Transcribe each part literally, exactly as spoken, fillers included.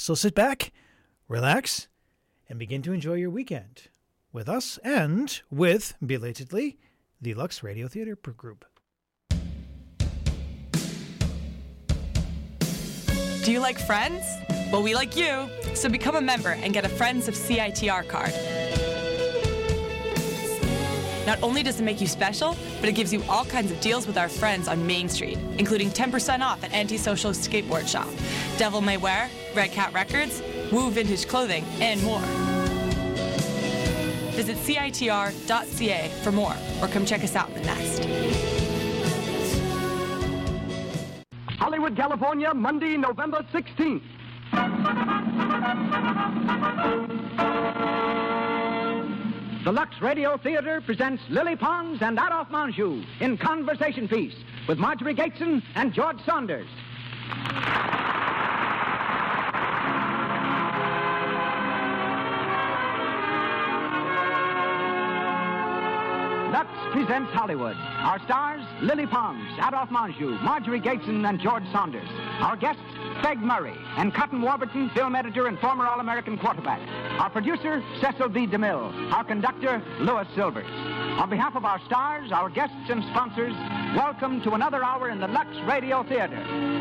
So sit back, relax, and begin to enjoy your weekend with us and with, belatedly, the Lux Radio Theater Group. Do you like Friends? Well, we like you, so become a member and get a Friends of C I T R card. Not only does it make you special, but it gives you all kinds of deals with our friends on Main Street, including ten percent off at Antisocial Skateboard Shop, Devil May Wear, Red Cat Records, Woo Vintage Clothing, and more. Visit C I T R dot C A for more, or come check us out in the Nest. Hollywood, California, Monday, November sixteenth. The Lux Radio Theater presents Lily Pons and Adolphe Menjou in Conversation Piece with Marjorie Gateson and George Saunders. Lux presents Hollywood. Our stars, Lily Pons, Adolphe Menjou, Marjorie Gateson, and George Saunders. Our guests, Peg Murray, and Cotton Warburton, film editor and former All-American quarterback. Our producer, Cecil B. DeMille. Our conductor, Louis Silvers. On behalf of our stars, our guests, and sponsors, welcome to another hour in the Lux Radio Theater.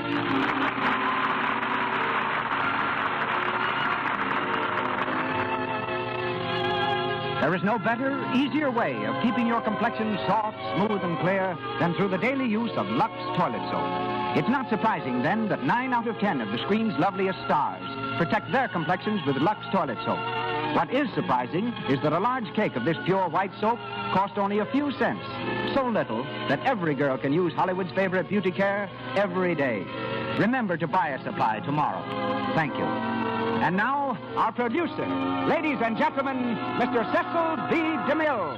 There is no better, easier way of keeping your complexion soft, smooth, and clear than through the daily use of Lux Toilet Soap. It's not surprising, then, that nine out of ten of the screen's loveliest stars protect their complexions with Lux Toilet Soap. What is surprising is that a large cake of this pure white soap costs only a few cents, so little that every girl can use Hollywood's favorite beauty care every day. Remember to buy a supply tomorrow. Thank you. And now, our producer, ladies and gentlemen, Mister Cecil B. DeMille.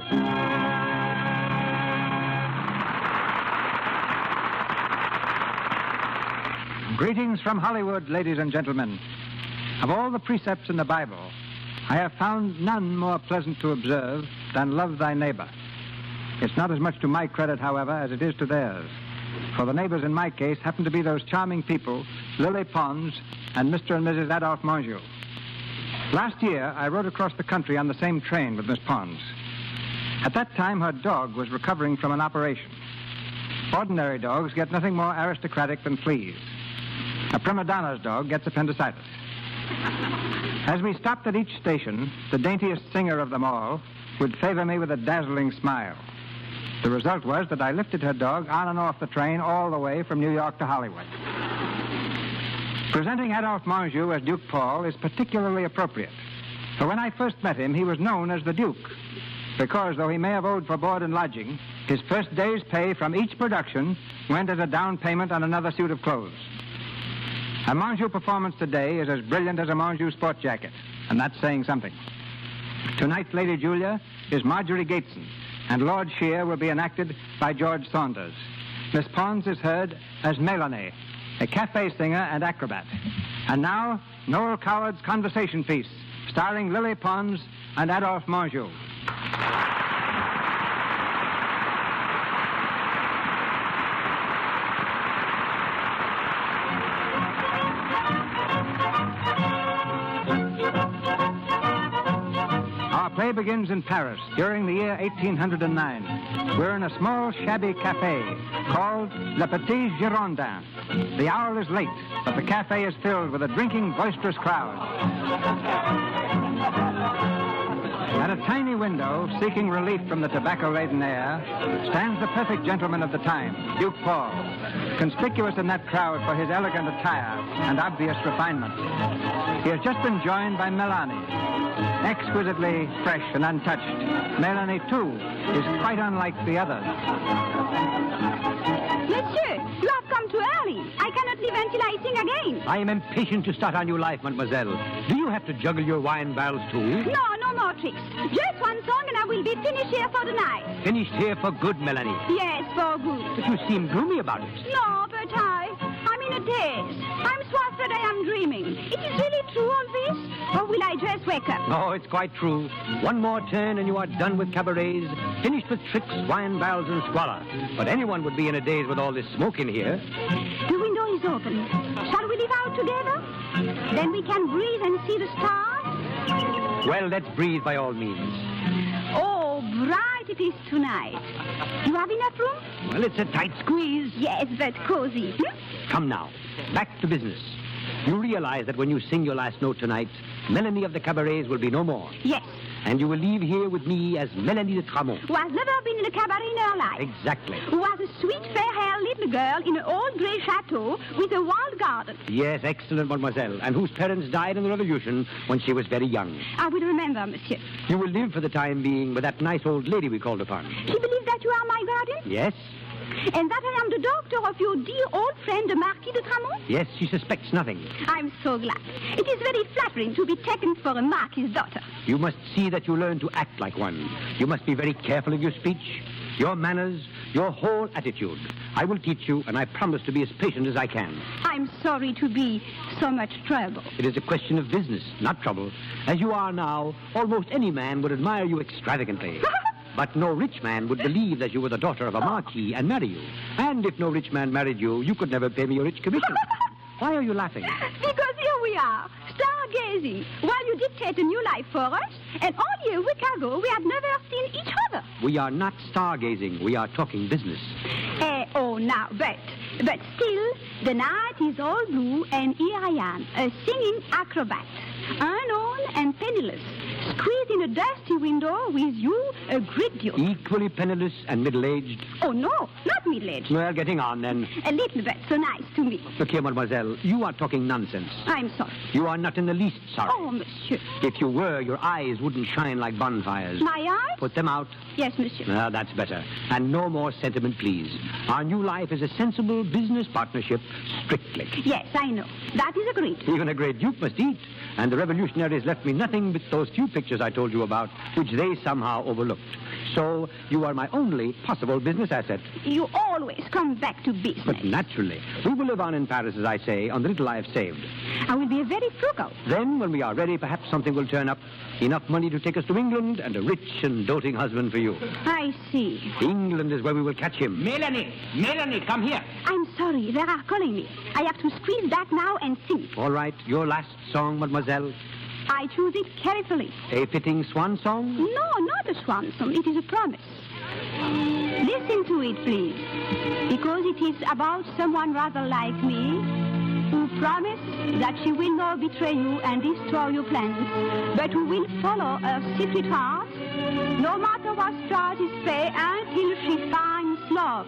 Greetings from Hollywood, ladies and gentlemen. Of all the precepts in the Bible, I have found none more pleasant to observe than love thy neighbor. It's not as much to my credit, however, as it is to theirs. For the neighbors in my case happen to be those charming people, Lily Pons and Mister and Missus Adolphe Menjou. Last year, I rode across the country on the same train with Miss Pons. At that time, her dog was recovering from an operation. Ordinary dogs get nothing more aristocratic than fleas. A prima donna's dog gets appendicitis. As we stopped at each station, the daintiest singer of them all would favor me with a dazzling smile. The result was that I lifted her dog on and off the train all the way from New York to Hollywood. Presenting Adolphe Menjou as Duke Paul is particularly appropriate. For when I first met him, he was known as the Duke, because though he may have owed for board and lodging, his first day's pay from each production went as a down payment on another suit of clothes. A Menjou performance today is as brilliant as a Menjou sport jacket, and that's saying something. Tonight's Lady Julia is Marjorie Gateson, and Lord Shear will be enacted by George Saunders. Miss Pons is heard as Mélanie, a cafe singer and acrobat. And now, Noel Coward's Conversation Piece, starring Lily Pons and Adolphe Menjou. Our play begins in Paris during the year eighteen oh nine. We're in a small, shabby cafe called Le Petit Girondin. The hour is late, but the cafe is filled with a drinking, boisterous crowd. At a tiny window, seeking relief from the tobacco-laden air, stands the perfect gentleman of the time, Duke Paul, conspicuous in that crowd for his elegant attire and obvious refinement. He has just been joined by Mélanie, exquisitely fresh and untouched. Mélanie, too, is quite unlike the others. Monsieur, you have come too early. I cannot leave until I sing again. I am impatient to start our new life, mademoiselle. Do you have to juggle your wine barrels, too? No, no more tricks. Just one song and I will be finished here for the night. Finished here for good, Mélanie? Yes, for good. But you seem gloomy about it. No, but I... I'm in a daze. I'm so afraid I am dreaming. It is really true, all this? Or will I just wake up? Oh, it's quite true. One more turn and you are done with cabarets, finished with tricks, wine barrels, and squalor. But anyone would be in a daze with all this smoke in here. The window is open. Shall we live out together? Then we can breathe and see the stars? Well, let's breathe by all means. Oh, bright it is tonight. You have enough room? Well, it's a tight squeeze. Yes, but cozy. Hmm? Come now, back to business. You realize that when you sing your last note tonight, Melanie of the cabarets will be no more. Yes. And you will leave here with me as Melanie de Tramont. Who has never been in a cabaret in her life. Exactly. Who was a sweet, fair-haired little girl in an old grey chateau with a wild garden. Yes, excellent, mademoiselle. And whose parents died in the Revolution when she was very young. I will remember, monsieur. You will live for the time being with that nice old lady we called upon. She believes that you are my guardian? Yes. And that I am the doctor of your dear old friend, the Marquis de Tramont? Yes, she suspects nothing. I'm so glad. It is very flattering to be taken for a Marquis's daughter. You must see that you learn to act like one. You must be very careful of your speech, your manners, your whole attitude. I will teach you, and I promise to be as patient as I can. I'm sorry to be so much trouble. It is a question of business, not trouble. As you are now, almost any man would admire you extravagantly. But no rich man would believe that you were the daughter of a marquis and marry you. And if no rich man married you, you could never pay me a rich commission. Why are you laughing? Because here we are, stargazing, while you dictate a new life for us, and only a week ago we had never seen each other. We are not stargazing. We are talking business. Eh, oh, now, but, but still, the night is all blue, and here I am, a singing acrobat, unknown and penniless, squeezed in a dusty window with you, a great deal. Equally penniless and middle-aged. Oh, no, not middle-aged. Well, getting on, then. A little bit, so nice to me. Look here, mademoiselle, you are talking nonsense. I'm sorry. You are not in the least sorry. Oh, monsieur. If you were, your eyes wouldn't shine like bonfires. My eyes? Put them out. Yes, monsieur. Ah, that's better. And no more sentiment, please. Our new life is a sensible business partnership, strictly. Yes, I know. That is agreed. Even a great duke must eat. And the revolutionaries left me nothing but those few pictures I told you about, which they somehow overlooked. So you are my only possible business asset. You always come back to business. But naturally, we will live on in Paris, as I say, on the little I have saved. I will be very frugal. Then, when we are ready, perhaps something will turn up. Enough money to take us to England and a rich and doting husband for you. I see. England is where we will catch him. Melanie! Melanie, come here. I'm sorry, they are calling me. I have to squeeze back now and sing. All right, your last song, mademoiselle. I choose it carefully. A fitting swan song? No, not a swan song. It is a promise. Listen to it, please. Because it is about someone rather like me who promised that she will not betray you and destroy your plans, but who will follow her secret heart, no matter what charges pay, until she finds love.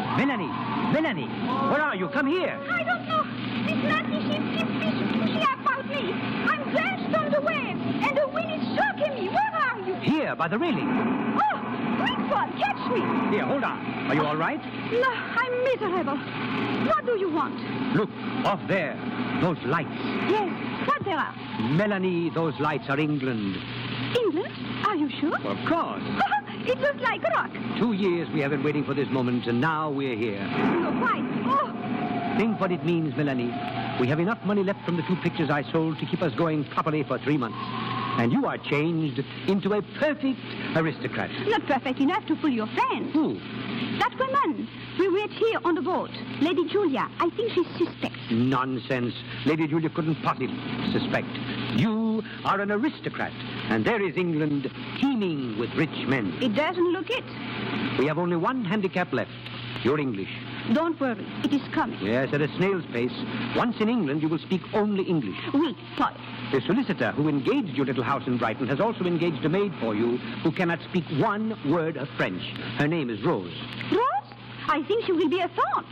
Melanie, Melanie, where are you? Come here. I don't know. This nasty ship keeps pushing about me. I'm dashed on the waves, and the wind is shocking me. Where are you? Here, by the railing. Oh, Quickford, catch me. Here, hold on. Are you all right? No, I'm miserable. What do you want? Look, off there. Those lights. Yes, what there are? Melanie, those lights are England. England? Are you sure? Of course. It was like a rock. Two years we have been waiting for this moment, and now we're here. No, why? Oh, Think what it means, Melanie. We have enough money left from the two pictures I sold to keep us going properly for three months. And you are changed into a perfect aristocrat. not perfect enough to fool your friends. Who? That woman we met here on the boat, Lady Julia, I think she suspects. Nonsense. Lady Julia couldn't possibly suspect. You are an aristocrat, and there is England teeming with rich men. It doesn't look it. We have only one handicap left. You're English. Don't worry, it is coming. Yes, at a snail's pace. Once in England, you will speak only English. Oui, Paul. The solicitor who engaged your little house in Brighton has also engaged a maid for you who cannot speak one word of French. Her name is Rose. Rose? I think she will be a thorn.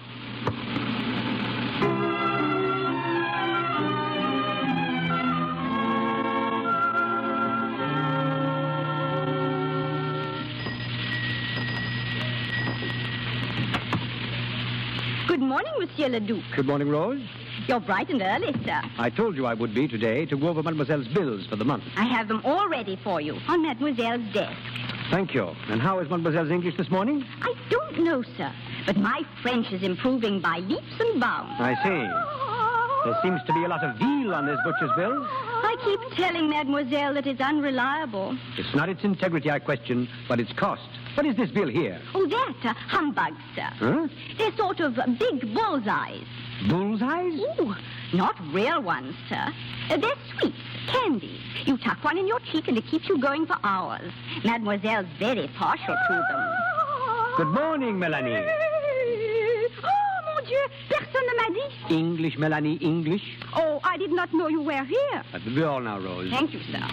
Good morning, Monsieur le Duc. Good morning, Rose. You're bright and early, sir. I told you I would be today to go over Mademoiselle's bills for the month. I have them all ready for you on Mademoiselle's desk. Thank you. And how is Mademoiselle's English this morning? I don't know, sir, but my French is improving by leaps and bounds. I see. There seems to be a lot of veal on this butcher's bill. I keep telling Mademoiselle that it's unreliable. It's not its integrity I question, but its cost. What is this bill here? Oh, that, uh, humbug, sir. Huh? They're sort of uh, big bullseyes. Bullseyes? Ooh, not real ones, sir. Uh, they're sweets, candies. You tuck one in your cheek and it keeps you going for hours. Mademoiselle's very partial to them. Good morning, Melanie. Oh, mon Dieu, personne ne m'a dit. English, Melanie, English. Oh, I did not know you were here. At the door now, Rose. Thank you, sir.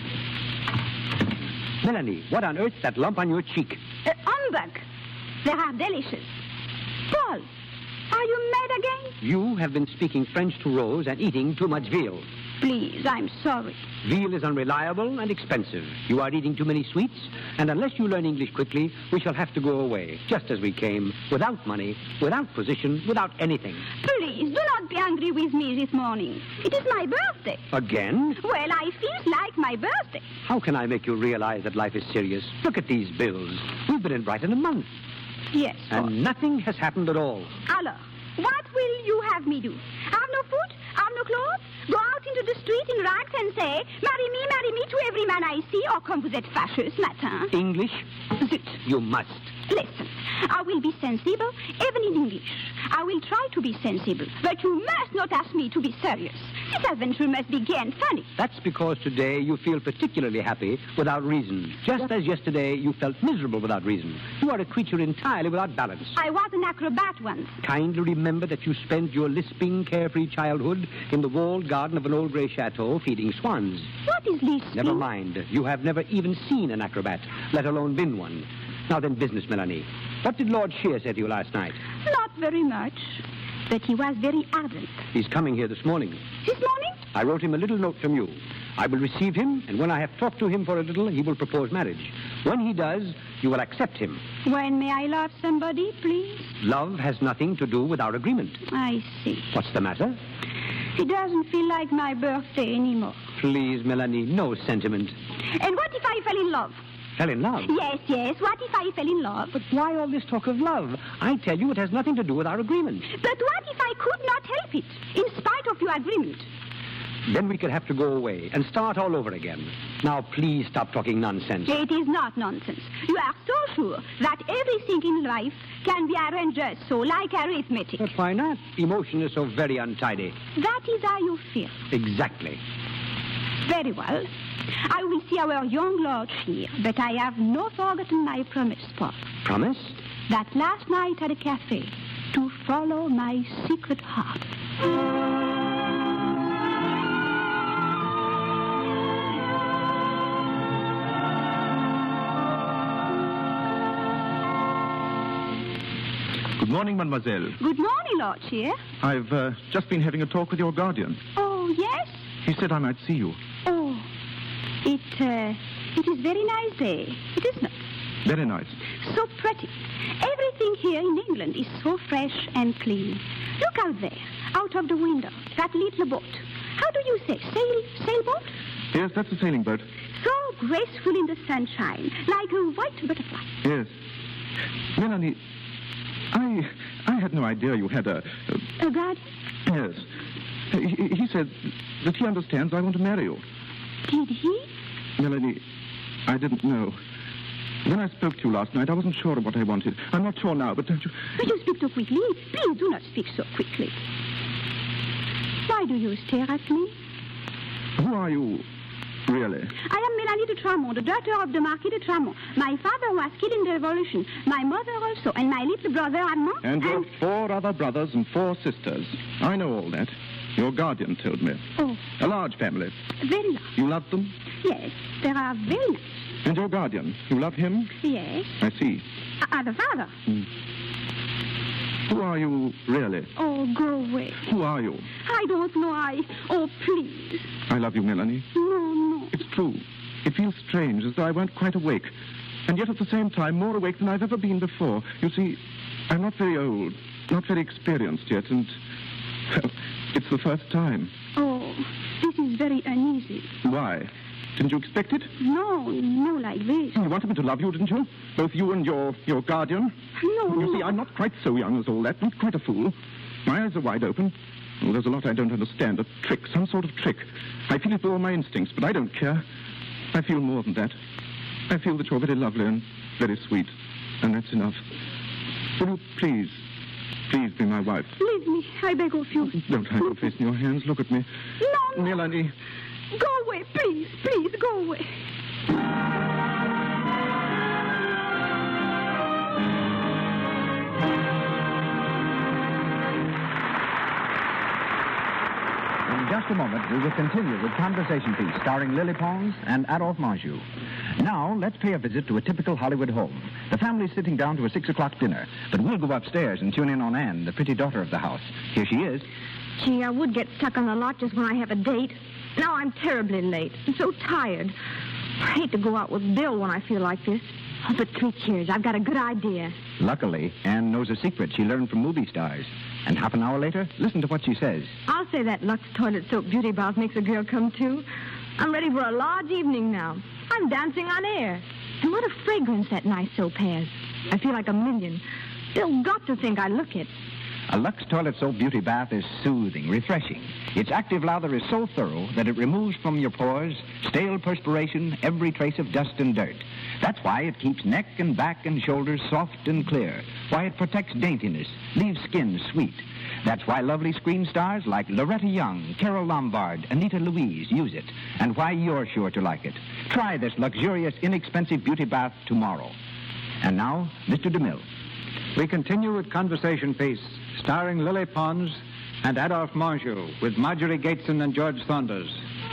Melanie, what on earth's that lump on your cheek? Uh, humbug. They are delicious. Paul, are you mad again? You have been speaking French to Rose and eating too much veal. Please, I'm sorry. Veal is unreliable and expensive. You are eating too many sweets, and unless you learn English quickly, we shall have to go away, just as we came, without money, without position, without anything. Please, do not be angry with me this morning. It is my birthday. Again? Well, I feel like my birthday. How can I make you realize that life is serious? Look at these bills. We've been in Brighton a month, Yes, Paul. and nothing has happened at all. Alors, what will you have me do? Have no food? Have no clothes? Go out into the street in rags and say, marry me, marry me to every man I see, or comme vous êtes fâcheux ce matin? English? Zut. You must. Listen, I will be sensible, even in English. I will try to be sensible, but you must not ask me to be serious. This adventure must begin funny. That's because today you feel particularly happy without reason, just as yesterday you felt miserable without reason. You are a creature entirely without balance. I was an acrobat once. Kindly remember that you spent your lisping, carefree childhood in the walled garden of an old grey chateau feeding swans. What is lisping? Never mind. You have never even seen an acrobat, let alone been one. Now then, business, Melanie. What did Lord Shear say to you last night? Not very much, but he was very ardent. He's coming here this morning. This morning? I wrote him a little note from you. I will receive him, and when I have talked to him for a little, he will propose marriage. When he does, you will accept him. When may I love somebody, please? Love has nothing to do with our agreement. I see. What's the matter? It doesn't feel like my birthday anymore. Please, Melanie, no sentiment. And what if I fell in love? Fell in love? Yes, yes. What if I fell in love? But why all this talk of love? I tell you it has nothing to do with our agreement. But what if I could not help it, in spite of your agreement? Then we could have to go away and start all over again. Now, please stop talking nonsense. It is not nonsense. You are so sure that everything in life can be arranged just so, like arithmetic. But why not? Emotion is so very untidy. That is how you feel. Exactly. Very well. I will see our young lord here, but I have not forgotten my promise, Paul. Promise? That last night at a cafe, to follow my secret heart. Good morning, mademoiselle. Good morning, Lord Cheer. I've uh, just been having a talk with your guardian. Oh, yes? He said I might see you. Oh, it, uh, it is very nice day. It is not. Very nice. So pretty. Everything here in England is so fresh and clean. Look out there, out of the window, that little boat. How do you say, sail, sailboat? Yes, that's a sailing boat. So graceful in the sunshine, like a white butterfly. Yes. Melanie, I I had no idea you had a... A, a guardian? Yes. He, he said that he understands I want to marry you. Did he? Melanie, I didn't know. When I spoke to you last night, I wasn't sure of what I wanted. I'm not sure now, but don't you... But you speak too quickly. Please do not speak so quickly. Why do you stare at me? Who are you, really? I am Melanie de Tramont, the daughter of the Marquis de Tramont. My father was killed in the Revolution. My mother also, and my little brother Armand. And your and... four other brothers and four sisters. I know all that. Your guardian told me. Oh. A large family. Very large. You love them? Yes, they are very nice. And your guardian, you love him? Yes. I see. Uh, the father. Hmm. Who are you, really? Oh, go away. Who are you? I don't know. I... Oh, please. I love you, Melanie. No, no. It's true. It feels strange, as though I weren't quite awake. And yet at the same time, more awake than I've ever been before. You see, I'm not very old, not very experienced yet, and... Well, it's the first time. Oh, this is very uneasy. Why? Didn't you expect it? No, no like this. You wanted me to love you, didn't you? Both you and your, your guardian? No, You no. see, I'm not quite so young as all that, not quite a fool. My eyes are wide open. Well, there's a lot I don't understand, a trick, some sort of trick. I feel it with all my instincts, but I don't care. I feel more than that. I feel that you're very lovely and very sweet, and that's enough. Will you please, please be my wife? Leave me, I beg of you. Don't hide your face in your hands. Look at me. No, no. Melanie. Go away, please, please, go away. In just a moment, we will continue with Conversation Piece, starring Lily Pons and Adolphe Manjou. Now, let's pay a visit to a typical Hollywood home. The family's sitting down to a six o'clock dinner, but we'll go upstairs and tune in on Anne, the pretty daughter of the house. Here she is. Gee, I would get stuck on the lot just when I have a date. Now I'm terribly late. I'm so tired. I hate to go out with Bill when I feel like this. Oh, but click here. I've got a good idea. Luckily, Anne knows a secret she learned from movie stars. And half an hour later, listen to what she says. I'll say that Lux Toilet Soap Beauty Bath makes a girl come to. I'm ready for a large evening now. I'm dancing on air. And what a fragrance that nice soap has. I feel like a million. They'll got to think I look it. A Lux Toilet Soap Beauty Bath is soothing, refreshing. Its active lather is so thorough that it removes from your pores stale perspiration, every trace of dust and dirt. That's why it keeps neck and back and shoulders soft and clear. Why it protects daintiness, leaves skin sweet. That's why lovely screen stars like Loretta Young, Carol Lombard, Anita Louise use it. And why you're sure to like it. Try this luxurious, inexpensive beauty bath tomorrow. And now, Mister DeMille. We continue with Conversation Piece, starring Lily Pons and Adolphe Manjou, with Marjorie Gateson and George Saunders.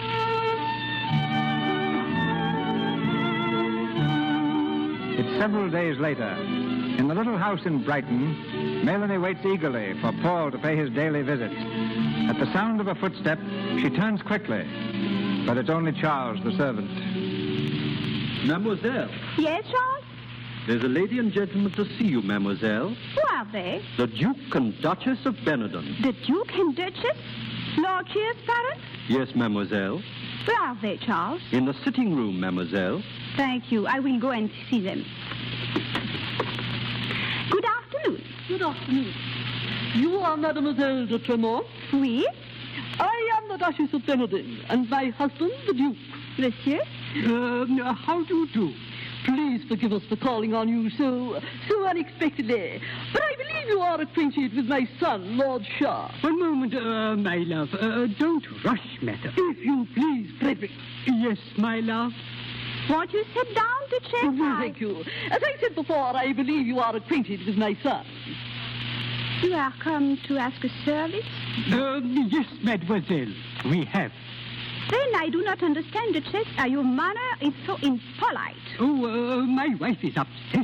It's several days later. In the little house in Brighton, Melanie waits eagerly for Paul to pay his daily visit. At the sound of a footstep, she turns quickly, but it's only Charles, the servant. Mademoiselle. Yes, Charles? There's a lady and gentleman to see you, mademoiselle. Who are they? The Duke and Duchess of Benetton. The Duke and Duchess? Lord Cheer's parents? Yes, mademoiselle. Where are they, Charles? In the sitting room, mademoiselle. Thank you. I will go and see them. Good afternoon. Good afternoon. You are Mademoiselle de Tremont? Oui. I am the Duchess of Benetton, and my husband, the Duke. Monsieur? Um, how do you do? Please forgive us for calling on you so, so unexpectedly. But I believe you are acquainted with my son, Lord Shah. One moment, uh, my love. Uh, don't rush matters. If you please, Frederick. Yes, my love. Won't you sit down, Duchess? Oh, thank you. As I said before, I believe you are acquainted with my son. You are come to ask a service? Um, yes, mademoiselle. We have. Then I do not understand, Duchess. Uh, your manner is so impolite. Oh, uh, my wife is upset.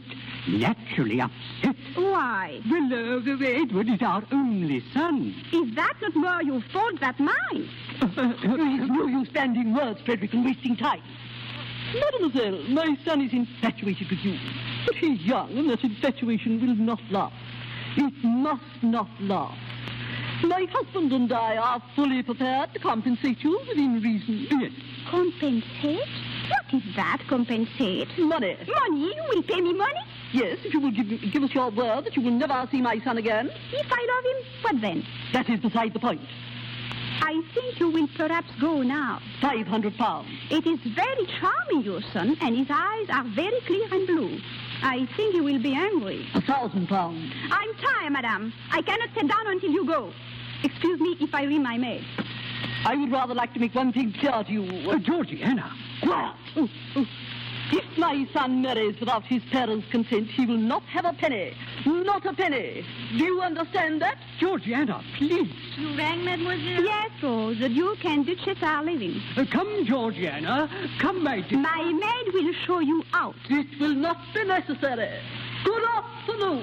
Naturally upset. Why? Well, uh, Edward is our only son. Is that not more your fault than mine? It's no use standing words, Frederick, and wasting time. Mademoiselle, my son is infatuated with you. But he's young, and that infatuation will not last. It must not last. My husband and I are fully prepared to compensate you within reason. Yes. Compensate? What is that, compensate? Money. Money? You will pay me money? Yes, if you will give, give us your word that you will never see my son again. If I love him, what then? That is beside the point. I think you will perhaps go now. Five hundred pounds. It is very charming, your son, and his eyes are very clear and blue. I think you will be angry. A thousand pounds. I'm tired, madame. I cannot sit down until you go. Excuse me if I ring my maid. I would rather like to make one thing clear to you. Uh, Georgiana. Quiet. Oh, oh. If my son marries without his parents' consent, he will not have a penny. Not a penny. Do you understand that? Georgiana, please. You rang, mademoiselle? Yes, Rose. The Duke and Duchess are leaving. Uh, come, Georgiana. Come, my dear. My maid will show you out. It will not be necessary. Good afternoon.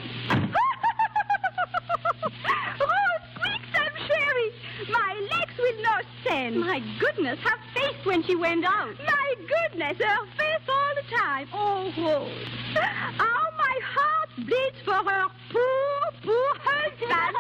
Rose, quick, some sherry. My legs will not stand. My goodness, her face when she went out. My goodness, her face all the time. Oh, Rose. How my heart bleeds for her poor, poor husband.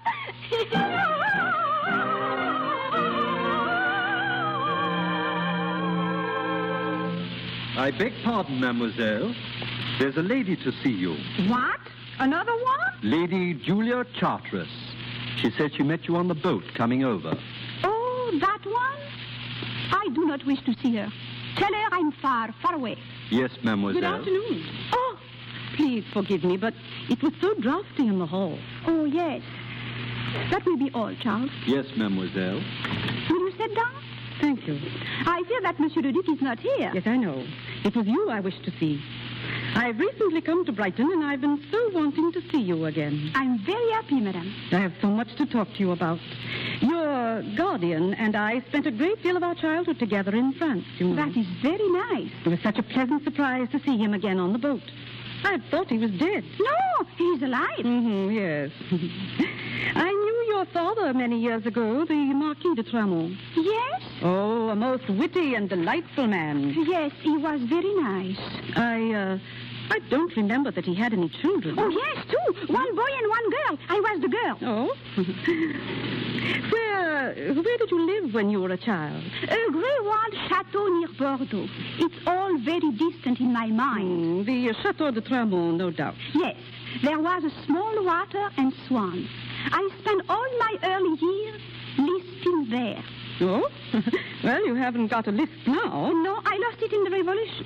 I beg pardon, mademoiselle. There's a lady to see you. What? Another one? Lady Julia Charteris. She said she met you on the boat coming over. Oh, that one? I do not wish to see her. Tell her I'm far, far away. Yes, mademoiselle. Good afternoon. Oh, please forgive me, but it was so drafty in the hall. Oh, yes. That will be all, Charles. Yes, mademoiselle. Will you sit down? Thank you. I fear that Monsieur le Duc is not here. Yes, I know. It was you I wished to see. I've recently come to Brighton, and I've been so wanting to see you again. I'm very happy, madame. I have so much to talk to you about. Your guardian and I spent a great deal of our childhood together in France, you know. That is very nice. It was such a pleasant surprise to see him again on the boat. I thought he was dead. No, he's alive. Mm-hmm, yes. I knew your father many years ago, the Marquis de Tramont. Yes? Oh, a most witty and delightful man. Yes, he was very nice. I, uh, I don't remember that he had any children. Oh, yes, two. One boy and one girl. I was the girl. Oh? where, where did you live when you were a child? A Gréwald chateau near Bordeaux. It's all very distant in my mind. Mm, the Chateau de Tramont, no doubt. Yes. There was a small water and swans. I spent all my early years listing there. Oh? Well, you haven't got a list now. No, I lost it in the Revolution.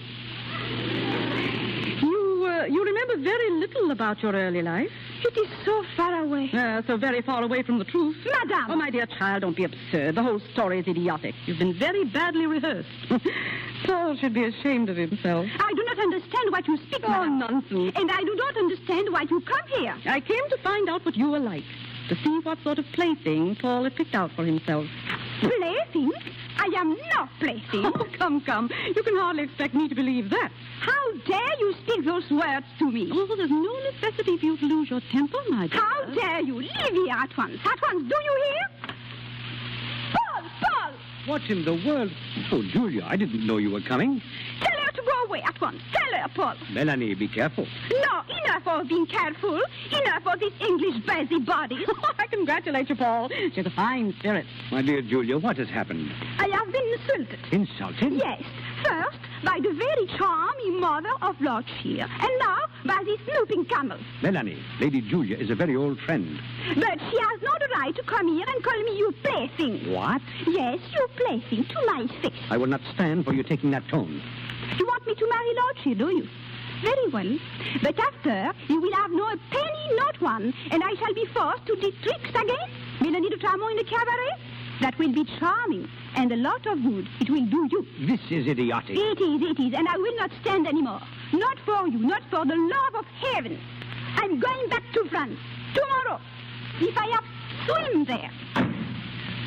You, uh, you remember very little about your early life. It is so far away. Uh, so very far away from the truth. Madame! Oh, my dear child, don't be absurd. The whole story is idiotic. You've been very badly rehearsed. Paul should be ashamed of himself. I do not understand what you speak, Oh, madame. nonsense. And I do not understand why you come here. I came to find out what you were like, to see what sort of plaything Paul had picked out for himself. Plaything? I am no plaything. Oh, come, come. You can hardly expect me to believe that. How dare you speak those words to me? Oh, there's no necessity for you to lose your temper, my dear. How dare you? Leave here at once. At once. Do you hear? Paul! Paul! What in the world? Oh, Julia, I didn't know you were coming. Tell her to go away at once. Tell her, Paul. Melanie, be careful. No, enough of being careful. Enough of this English busybody. I congratulate you, Paul. She has a fine spirit. My dear Julia, what has happened? I have been insulted. Insulted? Yes. First, by the very charming mother of Lord Shear. And now, by this snooping camel. Melanie, Lady Julia is a very old friend. But she has not a right to come here and call me you plaything. What? Yes, you plaything to my face. I will not stand for you taking that tone. You want me to marry Lord Shear, do you? Very well. But after, you will have no penny, not one, and I shall be forced to do tricks again. Melanie de Tramont in the cabaret? That will be charming, and a lot of good it will do you. This is idiotic. It is, it is, and I will not stand anymore. Not for you, not for the love of heaven. I'm going back to France tomorrow. If I have swim there.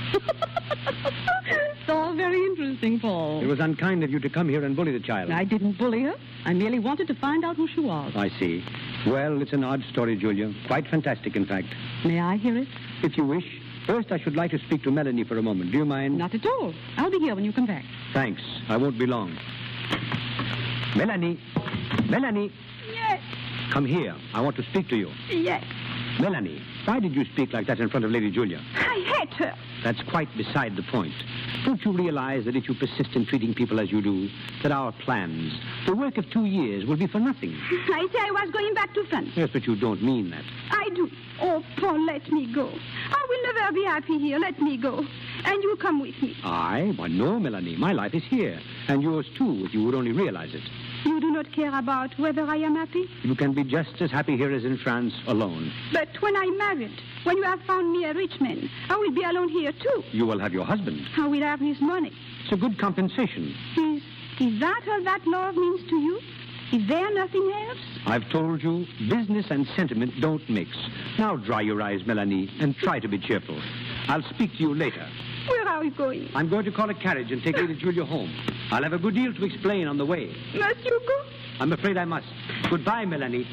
It's all very interesting, Paul. It was unkind of you to come here and bully the child. I didn't bully her. I merely wanted to find out who she was. I see. Well, it's an odd story, Julia. Quite fantastic, in fact. May I hear it? If you wish. First, I should like to speak to Melanie for a moment. Do you mind? Not at all. I'll be here when you come back. Thanks. I won't be long. Melanie. Melanie. Yes. Come here. I want to speak to you. Yes. Melanie, why did you speak like that in front of Lady Julia? I hate her. That's quite beside the point. Don't you realize that if you persist in treating people as you do, that our plans, the work of two years, will be for nothing? I say I was going back to France. Yes, but you don't mean that. I do. Oh, Paul, let me go. I will never be happy here. Let me go. And you come with me. I? Why, no, Melanie. My life is here. And yours, too, if you would only realize it. You do not care about whether I am happy? You can be just as happy here as in France, alone. But when I'm married, when you have found me a rich man, I will be alone here, too. You will have your husband. I will have his money. It's a good compensation. Is, is that all that love means to you? Is there nothing else? I've told you, business and sentiment don't mix. Now dry your eyes, Melanie, and try to be cheerful. I'll speak to you later. Where are you going? I'm going to call a carriage and take Lady Julia home. I'll have a good deal to explain on the way. Must you go? I'm afraid I must. Goodbye, Melanie.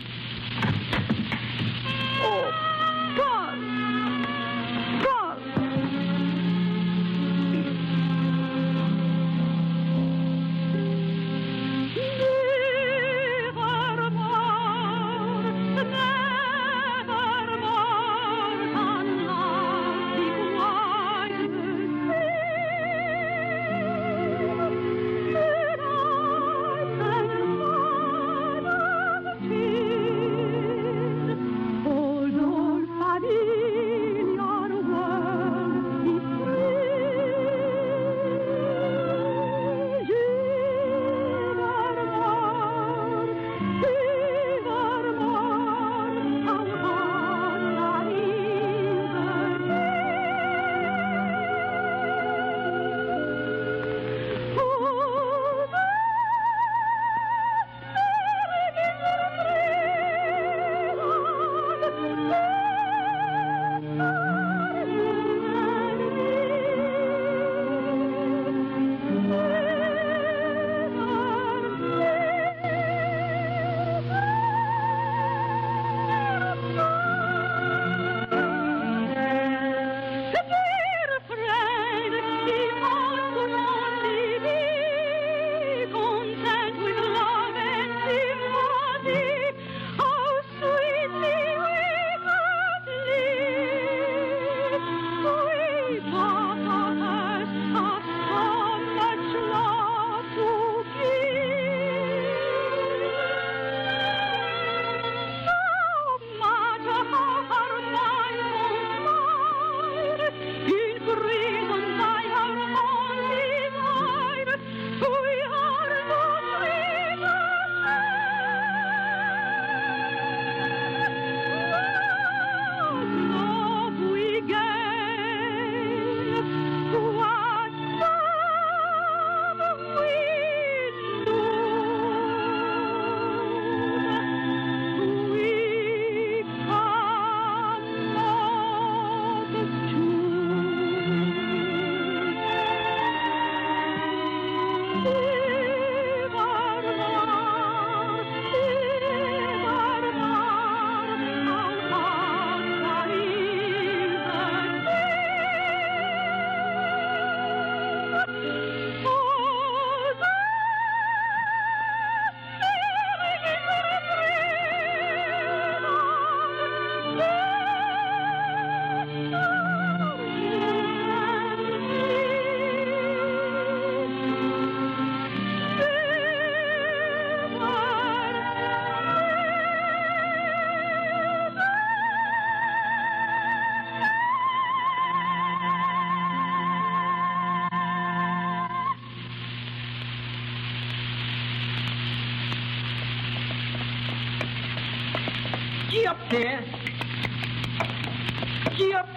Oh, Paul. Paul. Gee up there. Gee up.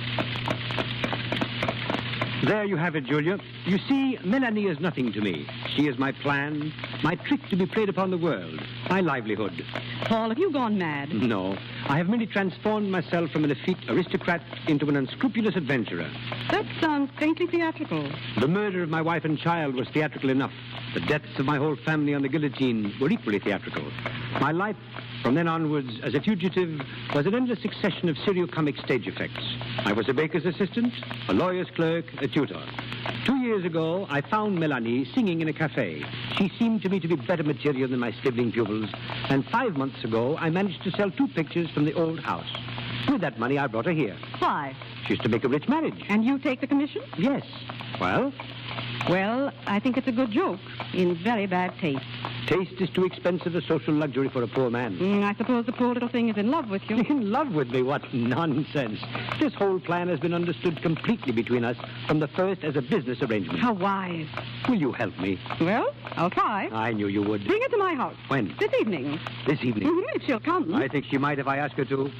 There you have it, Julia. You see, Melanie is nothing to me. She is my plan, my trick to be played upon the world, my livelihood. Paul, have you gone mad? No. I have merely transformed myself from an effete aristocrat into an unscrupulous adventurer. That sounds faintly theatrical. The murder of my wife and child was theatrical enough. The deaths of my whole family on the guillotine were equally theatrical. My life, from then onwards, as a fugitive, was an endless succession of serio-comic stage effects. I was a baker's assistant, a lawyer's clerk, a tutor. Two years ago, I found Melanie singing in a cafe. She seemed to me to be better material than my sniveling pupils. And five months ago, I managed to sell two pictures from the old house. With that money, I brought her here. Why? She's to make a rich marriage. And you take the commission? Yes. Well? Well, I think it's a good joke, in very bad taste. Taste is too expensive a social luxury for a poor man. Mm, I suppose the poor little thing is in love with you. In love with me? What nonsense. This whole plan has been understood completely between us from the first as a business arrangement. How wise. Will you help me? Well, I'll try. I knew you would. Bring her to my house. When? This evening. This evening? Mm-hmm, if she'll come. I think she might if I ask her to.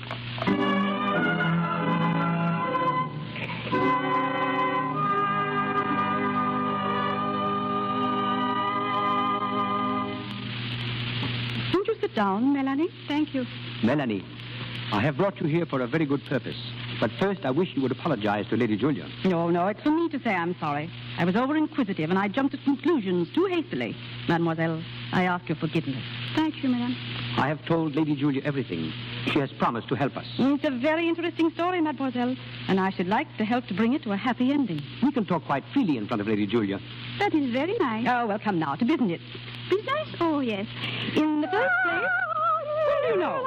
Sit down, Melanie. Thank you. Melanie, I have brought you here for a very good purpose. But first, I wish you would apologize to Lady Julia. No, no, it's for me to say I'm sorry. I was over-inquisitive, and I jumped at conclusions too hastily. Mademoiselle, I ask your forgiveness. Thank you, madame. I have told Lady Julia everything. She has promised to help us. It's a very interesting story, Mademoiselle, and I should like to help to bring it to a happy ending. We can talk quite freely in front of Lady Julia. That is very nice. Oh, well, come now, to business. Business? Oh, yes. In the first place, what do you know?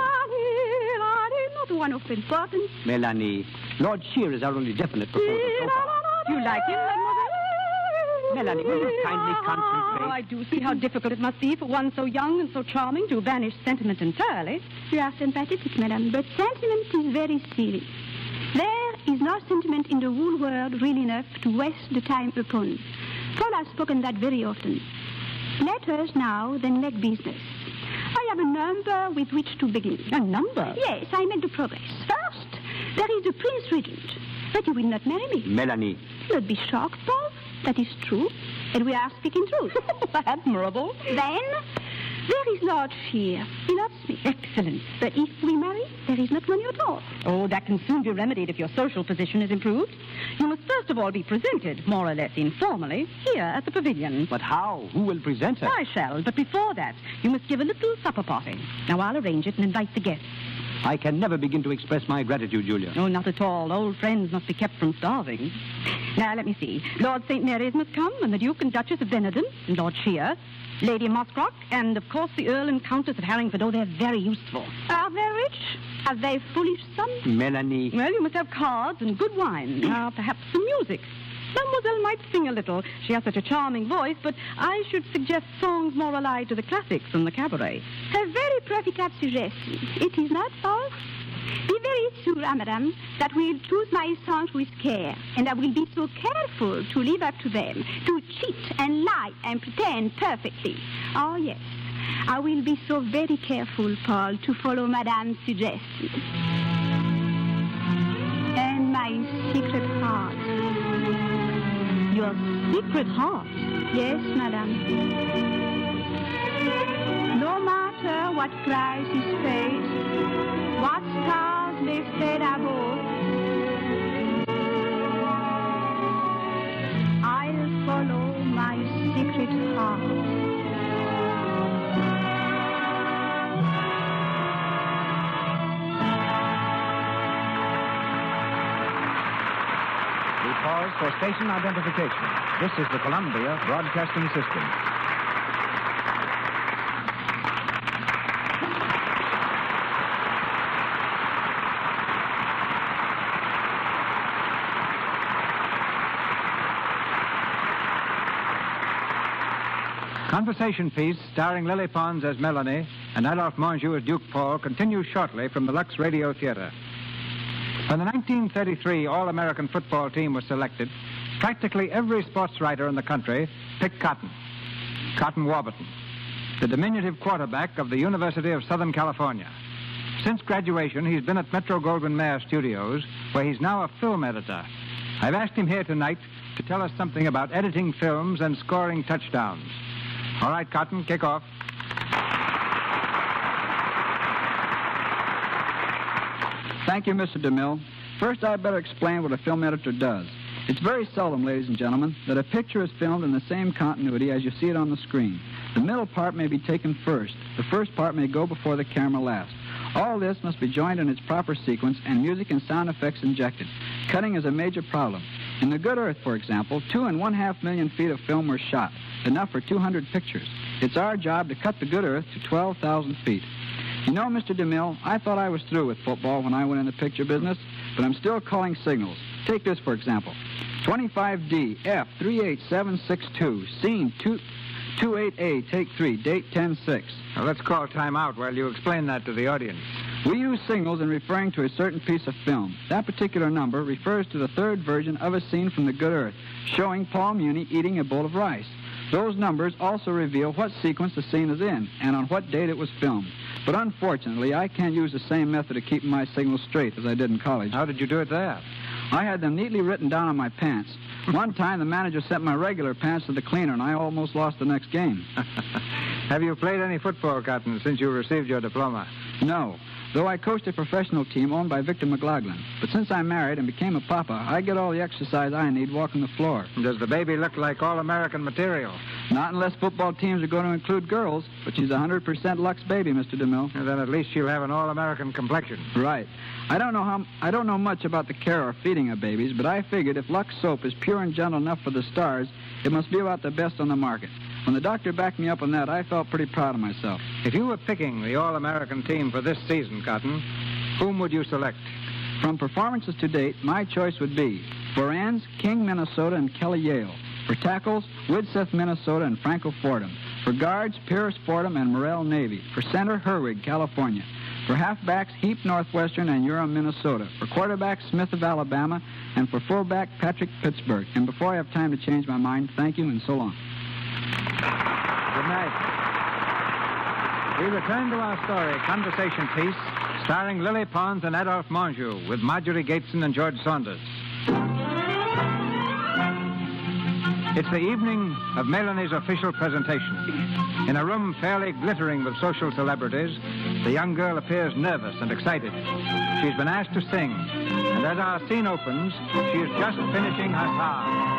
Not one of importance. Melanie, Lord Shear is our only definite proposal so far. Do you like him, Mademoiselle? Melanie, will you kindly concentrate? Oh, I do see how difficult it must be for one so young and so charming to banish sentiment entirely. You are sympathetic, madame, but sentiment is very silly. There is no sentiment in the whole world real enough to waste the time upon. Paul has spoken that very often. Let us now then make business. I have a number with which to begin. A number? Yes, I meant the progress. First, there is the Prince Regent. But you will not marry me. Melanie. Do not be shocked, Paul. That is true. And we are speaking truth. Admirable. Then, there is Lord Shear. He loves me. Excellent. But if we marry, there is not money at all. Oh, that can soon be remedied if your social position is improved. You must first of all be presented, more or less informally, here at the pavilion. But how? Who will present her? I shall, but before that, you must give a little supper party. Now, I'll arrange it and invite the guests. I can never begin to express my gratitude, Julia. Oh, not at all. Old friends must be kept from starving. Now, let me see. Lord Saint Mary's must come, and the Duke and Duchess of Benenden, and Lord Shear, Lady Mosscroft, and, of course, the Earl and Countess of Harringford. Oh, they're very useful. Are they rich? Are they foolish sons? Melanie. Well, you must have cards and good wine. Now, perhaps some music. Mademoiselle might sing a little. She has such a charming voice, but I should suggest songs more allied to the classics and the cabaret. A very profitable suggestion. It is not false. Be very sure, madame, that we'll choose my songs with care, and I will be so careful to live up to them, to cheat and lie and pretend perfectly. Oh, yes. I will be so very careful, Paul, to follow madame's suggestions. And my secret heart. Your secret heart? Yes, madame. No matter what price is paid, what stars they fade above, I'll follow my secret heart. We pause for station identification. This is the Columbia Broadcasting System. Conversation piece starring Lily Pons as Melanie and Adolphe Monjou as Duke Paul continues shortly from the Lux Radio Theater. When the nineteen thirty-three All-American football team was selected, practically every sports writer in the country picked Cotton. Cotton Warburton, the diminutive quarterback of the University of Southern California. Since graduation, he's been at Metro-Goldwyn-Mayer Studios, where he's now a film editor. I've asked him here tonight to tell us something about editing films and scoring touchdowns. All right, Cotton, kick off. Thank you, Mister DeMille. First, I'd better explain what a film editor does. It's very seldom, ladies and gentlemen, that a picture is filmed in the same continuity as you see it on the screen. The middle part may be taken first. The first part may go before the camera last. All this must be joined in its proper sequence and music and sound effects injected. Cutting is a major problem. In The Good Earth, for example, two and one-half million feet of film were shot, enough for two hundred pictures. It's our job to cut The Good Earth to twelve thousand feet. You know, Mister DeMille, I thought I was through with football when I went in the picture business, but I'm still calling signals. Take this, for example. twenty-five D, F three eight seven six two, scene two eight A, take three, date ten six. Now, let's call time out while you explain that to the audience. We use signals in referring to a certain piece of film. That particular number refers to the third version of a scene from The Good Earth, showing Paul Muni eating a bowl of rice. Those numbers also reveal what sequence the scene is in and on what date it was filmed. But unfortunately, I can't use the same method of keeping my signals straight as I did in college. How did you do it there? I had them neatly written down on my pants. One time, the manager sent my regular pants to the cleaner, and I almost lost the next game. Have you played any football, Cotton, since you received your diploma? No, though I coached a professional team owned by Victor McLaughlin. But since I married and became a papa, I get all the exercise I need walking the floor. Does the baby look like all-American material? Not unless football teams are going to include girls, but she's a one hundred percent Lux baby, Mister DeMille. And then at least she'll have an all-American complexion. Right. I don't know how I don't know much about the care or feeding of babies, but I figured if Lux soap is pure and gentle enough for the stars, it must be about the best on the market. When the doctor backed me up on that, I felt pretty proud of myself. If you were picking the all-American team for this season, Cotton, whom would you select? From performances to date, my choice would be for ends, King, Minnesota, and Kelly Yale. For tackles, Widseth, Minnesota, and Franco Fordham. For guards, Pierce Fordham and Morrell Navy. For center, Herwig, California. For halfbacks, Heap, Northwestern, and Urim, Minnesota. For quarterbacks, Smith of Alabama. And for fullback, Patrick, Pittsburgh. And before I have time to change my mind, thank you and so long. Good night. We return to our story, Conversation Piece, starring Lily Pons and Adolphe Monjou, with Marjorie Gateson and George Saunders. It's the evening of Melanie's official presentation. In a room fairly glittering with social celebrities, the young girl appears nervous and excited. She's been asked to sing, and as our scene opens, she is just finishing her task.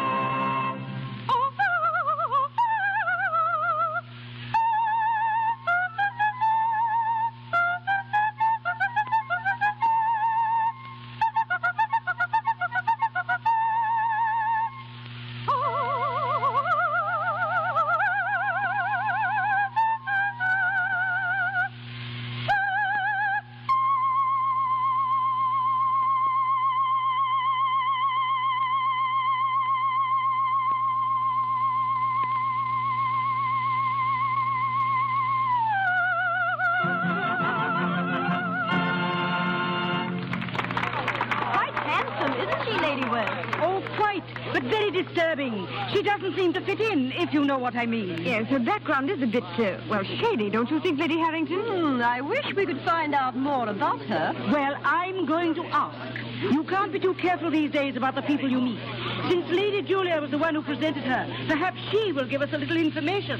She doesn't seem to fit in, if you know what I mean. Yes, her background is a bit, uh, well, shady, don't you think, Lady Harrington? Hmm, I wish we could find out more about her. Well, I'm going to ask. You can't be too careful these days about the people you meet. Since Lady Julia was the one who presented her, perhaps she will give us a little information.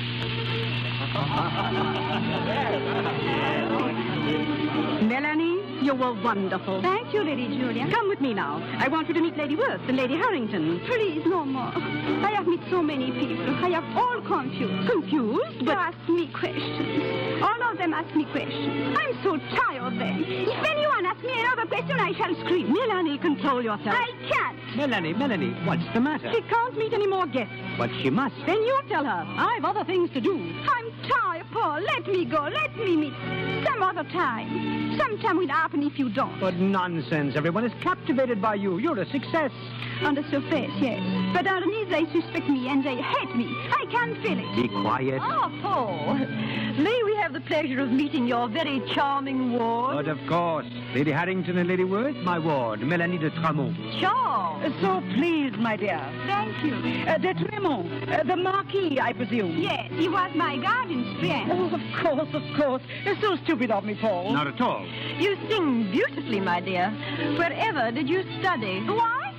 Melanie, you were wonderful. Thank you, Lady Julia. Come with me now. I want you to meet Lady Worth and Lady Harrington. Please, no more. I have met so many people. I am all confused. Confused? But... They ask me questions. All of them ask me questions. I'm so tired of them. If anyone asks me another question, I shall scream. Melanie, control yourself. I can't. Melanie, Melanie, what's the matter? She can't meet any more guests. But she must. Then you tell her. I've other things to do. I'm tired, Paul. Let me go. Let me meet some other time. Sometime will happen if you don't. But nonsense. Everyone is captivated by you. You're a success. On the surface, yes. But underneath, they suspect me and they hate me. I can feel it. Be quiet. Ah, Paul. May we have the pleasure of meeting your very charming ward? But of course. Lady Harrington and Lady Worth, my ward, Melanie de Tramont. Charles. Uh, so pleased, my dear. Thank you. Uh, de Tremont, uh, the Marquis, I presume. Yes, he was my guardian's friend. Oh, of course, of course. It's so stupid of me, Paul. Not at all. You sing beautifully, my dear. Wherever did you study? Why?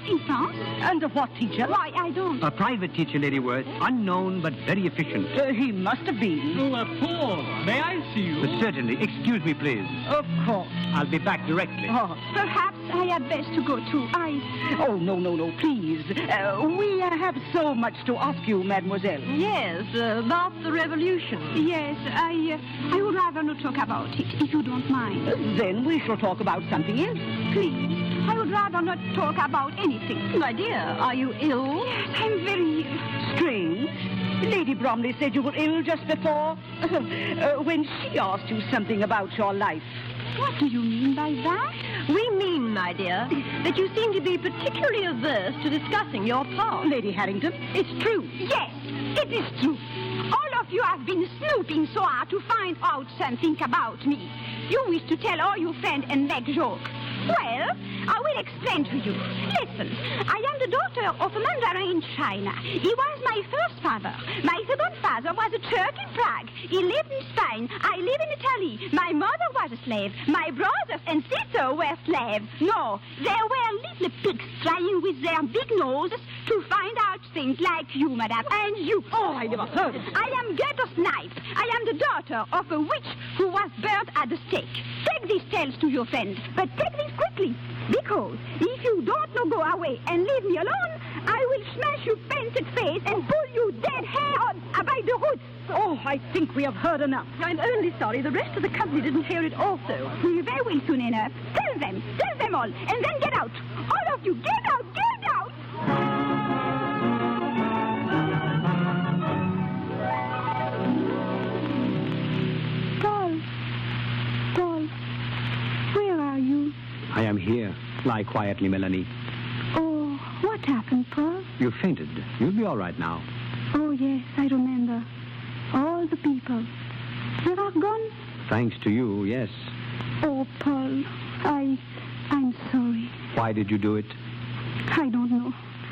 in France. Under what teacher? Why, I don't. A private teacher, Lady Worth. Unknown, but very efficient. Uh, he must have been. Oh, uh, Paul, may I see you? Uh, certainly. Excuse me, please. Of course. I'll be back directly. Oh. Perhaps I had best to go too. I... Oh, no, no, no, please. Uh, we uh, have so much to ask you, mademoiselle. Yes, uh, about the revolution. Yes, I, uh, I would rather not talk about it, if you don't mind. Uh, then we shall talk about something else. Please. I would rather not talk about anything. My dear, are you ill? Yes, I'm very ill. Strange. Lady Bromley said you were ill just before, uh, when she asked you something about your life. What do you mean by that? We mean, my dear, that you seem to be particularly averse to discussing your past. Lady Harrington, it's true. Yes, it is true. All of you have been snooping so hard to find out something about me. You wish to tell all your friends and make jokes. Well, I will explain to you. Listen, I am the daughter of a mandarin in China. He was my first father. My second father was a Turk in Prague. He lived in Spain. I live in Italy. My mother was a slave. My brothers and sisters were slaves. No, they were little pigs trying with their big noses to find out things like you, madame, and you. Oh, I never heard of it. I am Gerda Snipe. I am the daughter of a witch who was burnt at the stake. Take these tales to your friend, but take these quickly, because if you don't now go away and leave me alone, I will smash your painted face and pull you dead hair on by the roots. Oh, I think we have heard enough. I'm only sorry the rest of the company didn't hear it also. We very well soon enough. Tell them, tell them all, and then get out. All of you, get out, get out! Paul, Paul, where are you? I am here. Lie quietly, Melanie. Oh, what happened, Paul? You fainted. You'll be all right now. Oh, yes, I remember. All the people. They are gone? Thanks to you, yes. Oh, Paul, I... I'm sorry. Why did you do it? I don't know.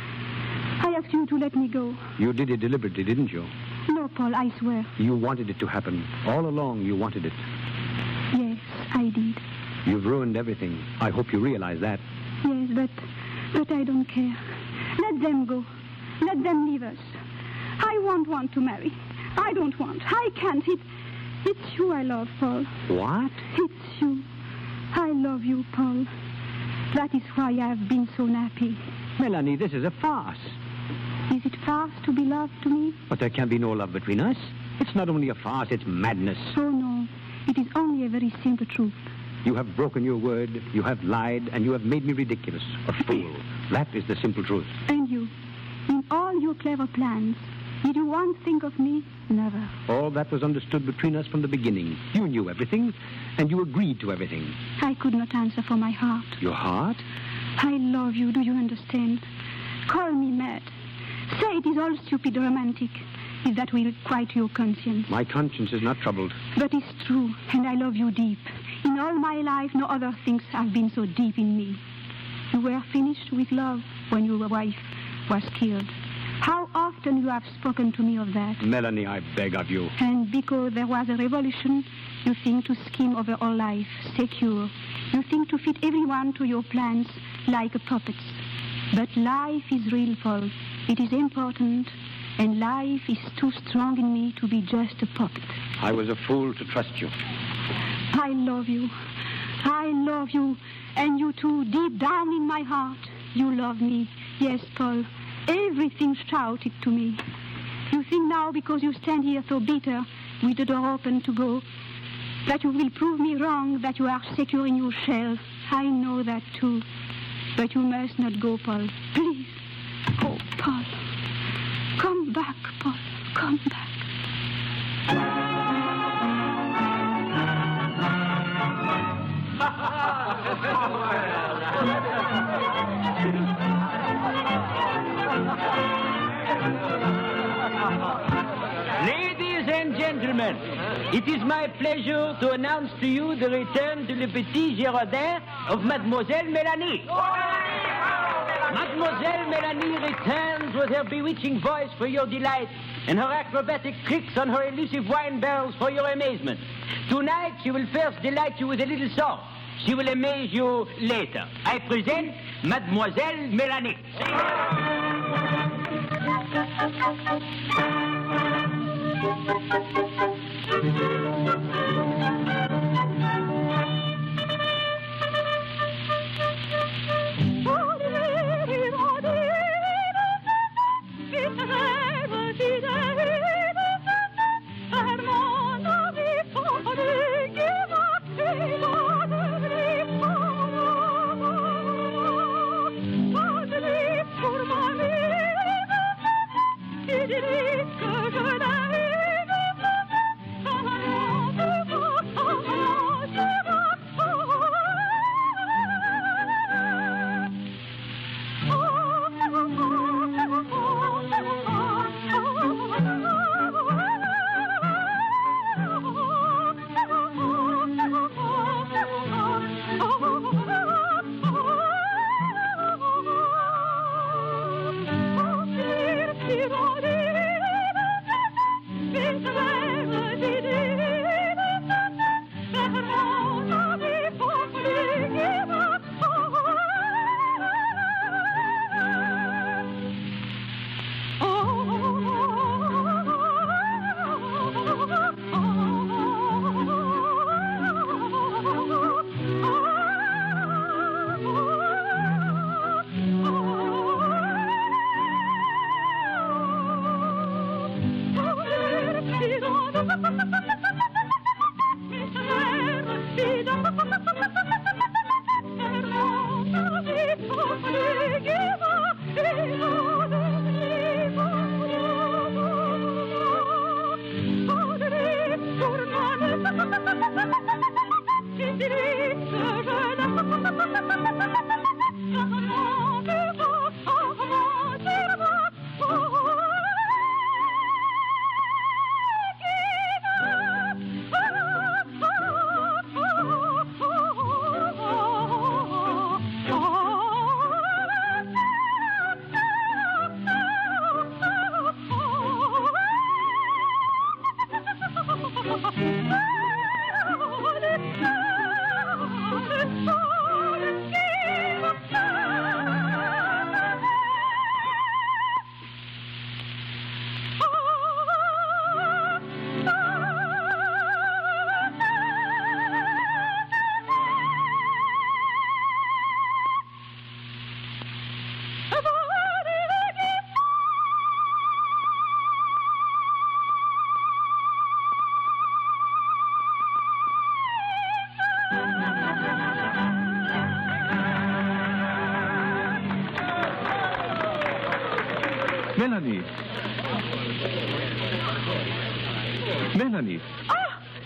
I asked you to let me go. You did it deliberately, didn't you? No, Paul, I swear. You wanted it to happen. All along, you wanted it. Yes, I did. You've ruined everything. I hope you realize that. Yes, but... but I don't care. Let them go. Let them leave us. I won't want to marry. I don't want. I can't. It, it's you I love, Paul. What? It's you. I love you, Paul. That is why I have been so happy. Melanie, this is a farce. Is it farce to be loved to me? But there can be no love between us. It's not only a farce, it's madness. Oh, no. It is only a very simple truth. You have broken your word, you have lied, and you have made me ridiculous. A fool. That is the simple truth. And you, in all your clever plans, did you once think of me? Never. All that was understood between us from the beginning. You knew everything, and you agreed to everything. I could not answer for my heart. Your heart? I love you, do you understand? Call me mad. Say it is all stupid romantic, if that will quiet your conscience. My conscience is not troubled. But it's true, and I love you deep. In all my life, no other things have been so deep in me. You were finished with love when your wife was killed. How often you have spoken to me of that. Melanie, I beg of you. And because there was a revolution, you think to scheme over all life, secure. You think to fit everyone to your plans like a puppet. But life is real, Paul. It is important, and life is too strong in me to be just a puppet. I was a fool to trust you. I love you. I love you. And you too, deep down in my heart, you love me. Yes, Paul. Everything shouted to me. You think now, because you stand here so bitter, with the door open to go, that you will prove me wrong, that you are secure in your shell. I know that too. But you must not go, Paul. Please. Oh, Paul. Come back, Paul. Come back. Ladies and gentlemen, it is my pleasure to announce to you the return to Le Petit Girondin of Mademoiselle Melanie. Mademoiselle Melanie returns with her bewitching voice for your delight and her acrobatic tricks on her elusive wine barrels for your amazement. Tonight, she will first delight you with a little song. She will amaze you later. I present Mademoiselle Mélanie. Melanie. Melanie. Oh!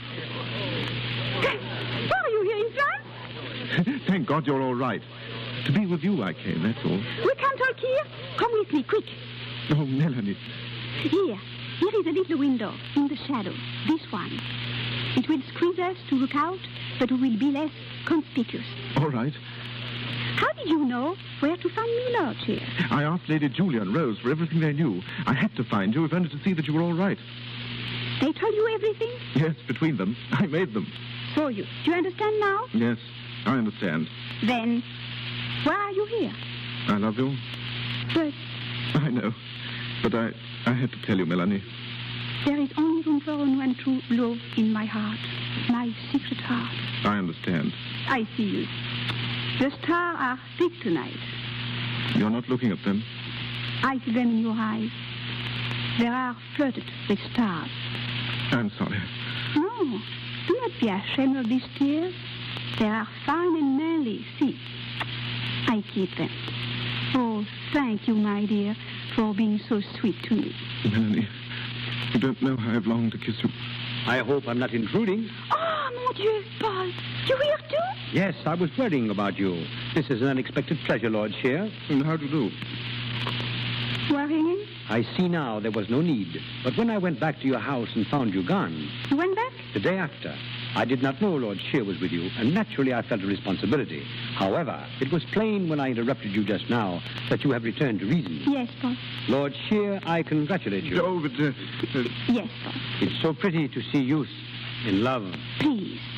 Why are you here in France? Thank God you're all right. To be with you I came, that's all. We can't talk here. Come with me, quick. Oh, Melanie. Here. Here is a little window in the shadow. This one. It will screen us to look out, but we will be less conspicuous. All right. How did you know where to find me, Lord Cheer? I asked Lady Julia and Rose for everything they knew. I had to find you, if only to see that you were all right. They told you everything? Yes, between them. I made them. So you. Do you understand now? Yes, I understand. Then, why are you here? I love you. But I know. But I, I had to tell you, Melanie. there is only room for one true love in my heart. My secret heart. I understand. I see you. The stars are thick tonight. You're not looking at them. I see them in your eyes. They are flooded with stars. I'm sorry. No, do not be ashamed of these tears. They are fine and manly. See, I keep them. Oh, thank you, my dear, for being so sweet to me. Melanie, you don't know how I've longed to kiss you. I hope I'm not intruding. Oh, mon Dieu, Paul, you here too? Yes, I was worrying about you. This is an unexpected pleasure, Lord Shear. And how do you do? Worrying? I see now there was no need. But when I went back to your house and found you gone... You went back? The day after. I did not know Lord Shear was with you, and naturally I felt a responsibility. However, it was plain when I interrupted you just now that you have returned to reason. Yes, Paul. Lord Shear, I congratulate you. Oh, but... Uh, uh... Yes, Paul. It's so pretty to see youth in love. Please.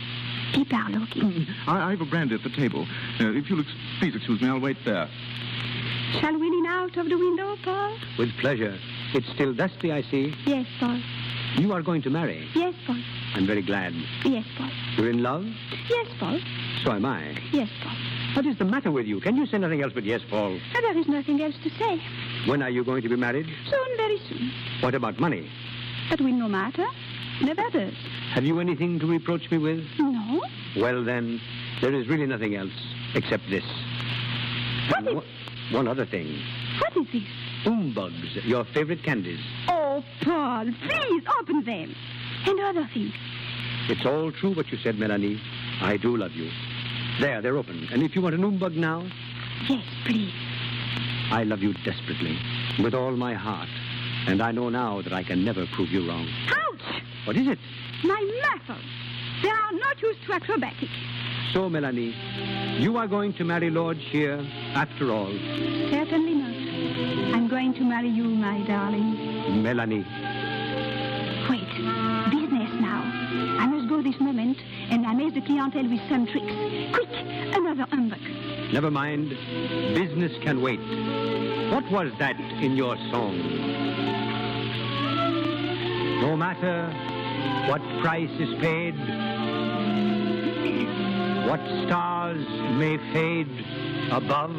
People are looking. I, I've a brandy at the table. Uh, if you'll ex- please excuse me, I'll wait there. Shall we lean out of the window, Paul? With pleasure. It's still dusty, I see. Yes, Paul. You are going to marry. Yes, Paul. I'm very glad. Yes, Paul. You're in love? Yes, Paul. So am I. Yes, Paul. What is the matter with you? Can you say nothing else but yes, Paul? Uh, There is nothing else to say. When are you going to be married? Soon, very soon. What about money? That will no matter. Never does. Have you anything to reproach me with? No. Well, then, there is really nothing else except this. What is... One, one other thing. What is this? Umbugs, your favorite candies. Oh, Paul, please open them. And other things. It's all true what you said, Melanie. I do love you. There, they're open. And if you want an umbug now... Yes, please. I love you desperately, with all my heart. And I know now that I can never prove you wrong. Ouch! What is it? My muscles. They are not used to acrobatics. So, Melanie, you are going to marry Lord Shear after all. Certainly not. I'm going to marry you, my darling. Melanie. Wait. Business now. I must go this moment and amaze the clientele with some tricks. Quick, another humbug. Never mind. Business can wait. What was that in your song? No matter what price is paid, what stars may fade above,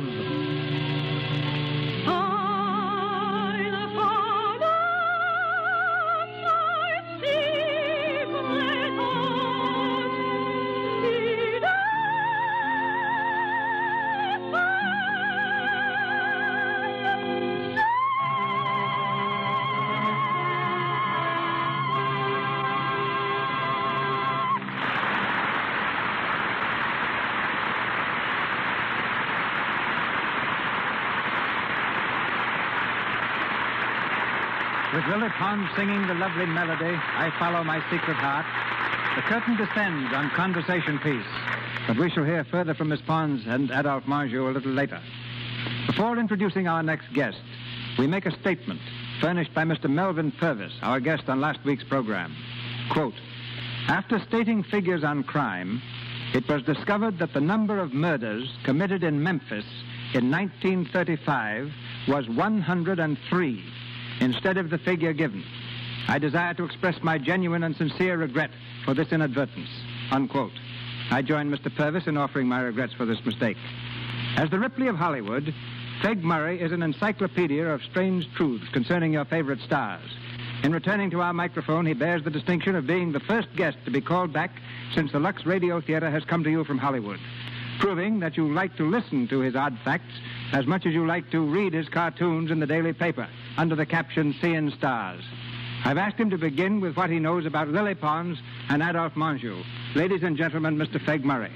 With Lily Pond singing the lovely melody, I Follow My Secret Heart, the curtain descends on Conversation Piece. But we shall hear further from Miss Pons and Adolphe Manjou a little later. Before introducing our next guest, we make a statement furnished by Mister Melvin Purvis, our guest on last week's program. Quote, after stating figures on crime, it was discovered that the number of murders committed in Memphis in nineteen thirty-five was one hundred three. Instead of the figure given. I desire to express my genuine and sincere regret for this inadvertence, unquote. I join Mister Purvis in offering my regrets for this mistake. As the Ripley of Hollywood, Feg Murray is an encyclopedia of strange truths concerning your favorite stars. In returning to our microphone, he bears the distinction of being the first guest to be called back since the Lux Radio Theater has come to you from Hollywood, proving that you like to listen to his odd facts as much as you like to read his cartoons in the daily paper under the caption Seeing Stars. I've asked him to begin with what he knows about Lily Pons and Adolphe Manjou. Ladies and gentlemen, Mister Feg Murray.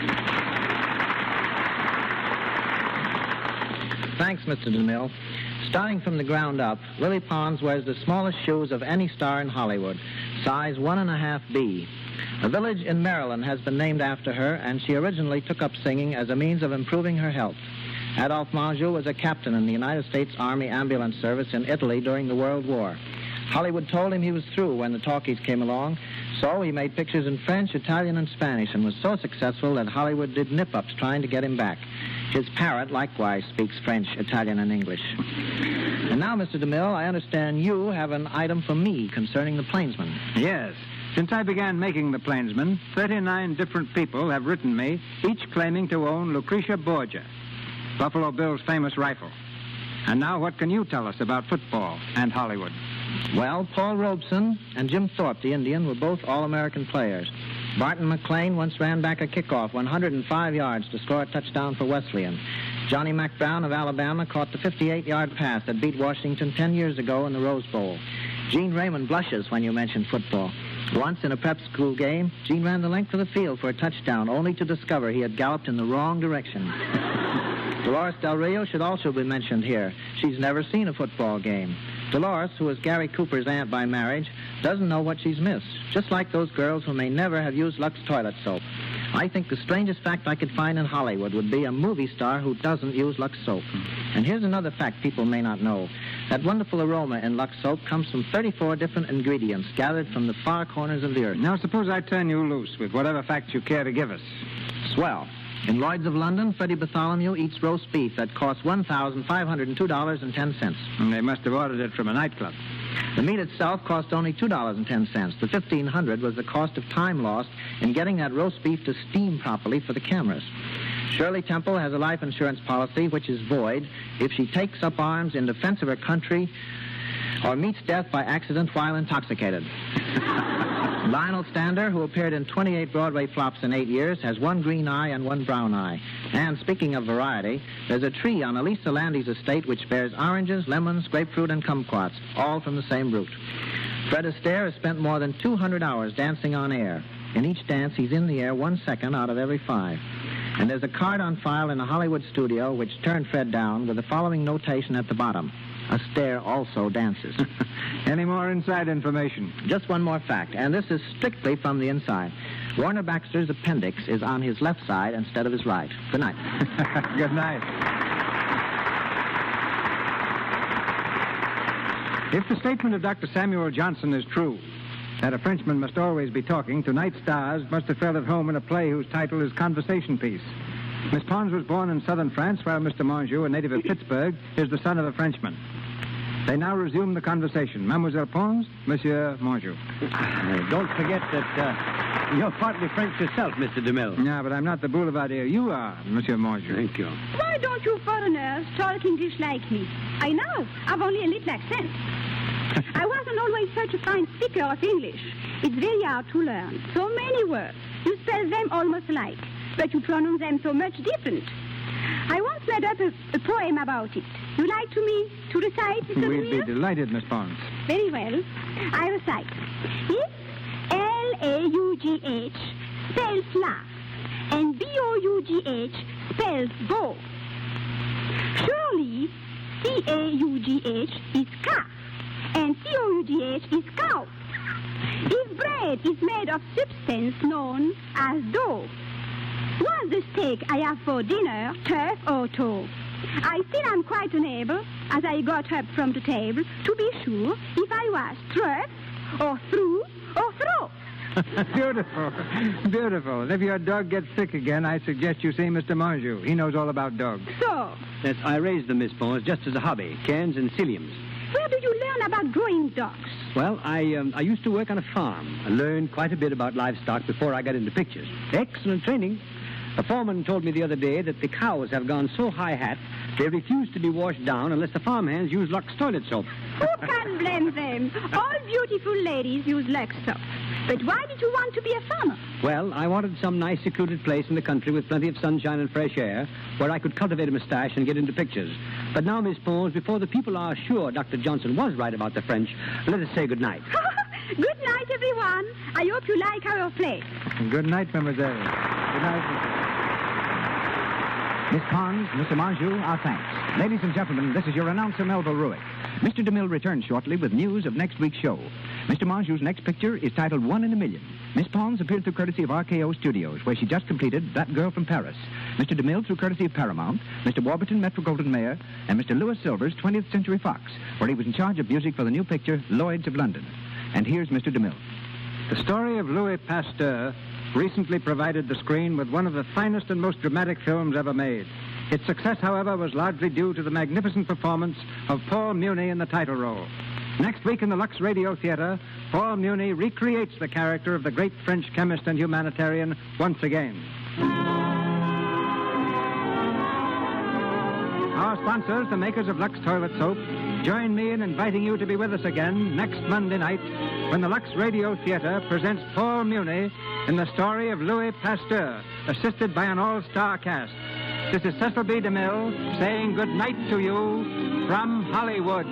Thanks, Mister DeMille. Starting from the ground up, Lily Pons wears the smallest shoes of any star in Hollywood, size one and a half B. A village in Maryland has been named after her, and she originally took up singing as a means of improving her health. Adolphe Manjou was a captain in the United States Army Ambulance Service in Italy during the World War. Hollywood told him he was through when the talkies came along, so he made pictures in French, Italian, and Spanish, and was so successful that Hollywood did nip-ups trying to get him back. His parrot likewise speaks French, Italian, and English. And now, Mister DeMille, I understand you have an item for me concerning the Plainsman. Yes. Since I began making the Plainsman, thirty-nine different people have written me, each claiming to own Lucretia Borgia, Buffalo Bill's famous rifle. And now what can you tell us about football and Hollywood? Well, Paul Robeson and Jim Thorpe, the Indian, were both All-American players. Barton McLean once ran back a kickoff one hundred five yards to score a touchdown for Wesleyan. Johnny McBrown of Alabama caught the fifty-eight-yard pass that beat Washington ten years ago in the Rose Bowl. Gene Raymond blushes when you mention football. Once in a prep school game, Gene ran the length of the field for a touchdown, only to discover he had galloped in the wrong direction. Dolores Del Rio should also be mentioned here. She's never seen a football game. Dolores, who is Gary Cooper's aunt by marriage, doesn't know what she's missed, just like those girls who may never have used Lux toilet soap. I think the strangest fact I could find in Hollywood would be a movie star who doesn't use Lux soap. And here's another fact people may not know. That wonderful aroma in Lux soap comes from thirty-four different ingredients gathered from the far corners of the earth. Now, suppose I turn you loose with whatever facts you care to give us. Swell. In Lloyd's of London, Freddie Bartholomew eats roast beef that costs one thousand five hundred two dollars and ten cents. And they must have ordered it from a nightclub. The meat itself cost only two dollars and ten cents. The fifteen hundred dollars was the cost of time lost in getting that roast beef to steam properly for the cameras. Shirley Temple has a life insurance policy which is void if she takes up arms in defense of her country or meets death by accident while intoxicated. Lionel Stander, who appeared in twenty-eight Broadway flops in eight years, has one green eye and one brown eye. And speaking of variety, there's a tree on Elisa Landy's estate which bears oranges, lemons, grapefruit, and kumquats, all from the same root. Fred Astaire has spent more than two hundred hours dancing on air. In each dance, he's in the air one second out of every five. And there's a card on file in a Hollywood studio which turned Fred down with the following notation at the bottom. Astaire also dances. Any more inside information? Just one more fact, and this is strictly from the inside. Warner Baxter's appendix is on his left side instead of his right. Good night. Good night. If the statement of Doctor Samuel Johnson is true, that a Frenchman must always be talking, tonight's stars must have felt at home in a play whose title is Conversation Piece. Miss Pons was born in southern France, while Mister Monjou, a native of Pittsburgh, is the son of a Frenchman. They now resume the conversation. Mademoiselle Pons, Monsieur Monjou. Uh, don't forget that uh, you're partly French yourself, Mister DeMille. Yeah, but I'm not the boulevardier you are, Monsieur Monjou. Thank you. Why don't you foreigners talk English like me? I know. I've only a little accent. I wasn't always such a fine speaker of English. It's very hard to learn. So many words. You spell them almost alike, but you pronounce them so much different. I once made up a, a poem about it. You like to me to recite, Mister We'd DeMille? be delighted, Miss Pons. Very well. I recite. If L A U G H spells laugh and B O U G H spells bow, surely C A U G H is calf and C O U G H is cow. If bread is made of substance known as dough, was the steak I have for dinner turf or toe? I still am quite unable, as I got up from the table, to be sure if I was turf or through or throw. Beautiful. Beautiful. And if your dog gets sick again, I suggest you see Mister Monjou. He knows all about dogs. So, Yes, I raised them, Miss Pons, just as a hobby, cans and psylliums. where do you learn about growing dogs? Well, I um, I used to work on a farm. I learned quite a bit about livestock before I got into pictures. Excellent training. A foreman told me the other day that the cows have gone so high-hat, they refuse to be washed down unless the farmhands use Lux toilet soap. Who can blame them? All beautiful ladies use Lux soap. But why did you want to be a farmer? Well, I wanted some nice secluded place in the country with plenty of sunshine and fresh air where I could cultivate a mustache and get into pictures. But now, Miss Pons, before the people are sure Doctor Johnson was right about the French, let us say good night. Good night, everyone. I hope you like our play. Good night, mademoiselle. Good night, Mister Miss Pons, Mister Monjou, our thanks. Ladies and gentlemen, this is your announcer, Melville Ruick. Mister DeMille returns shortly with news of next week's show. Mister Monjou's next picture is titled One in a Million. Miss Pons appeared through courtesy of R K O Studios, where she just completed That Girl from Paris. Mister DeMille through courtesy of Paramount, Mister Warburton, Metro-Goldwyn-Mayer, and Mister Louis Silvers, twentieth Century Fox, where he was in charge of music for the new picture Lloyd's of London. And here's Mister DeMille. The story of Louis Pasteur recently provided the screen with one of the finest and most dramatic films ever made. Its success, however, was largely due to the magnificent performance of Paul Muni in the title role. Next week in the Lux Radio Theater, Paul Muni recreates the character of the great French chemist and humanitarian once again. Our sponsors, the makers of Lux Toilet Soap, join me in inviting you to be with us again next Monday night when the Lux Radio Theater presents Paul Muni in the story of Louis Pasteur, assisted by an all-star cast. This is Cecil B. DeMille saying good night to you from Hollywood.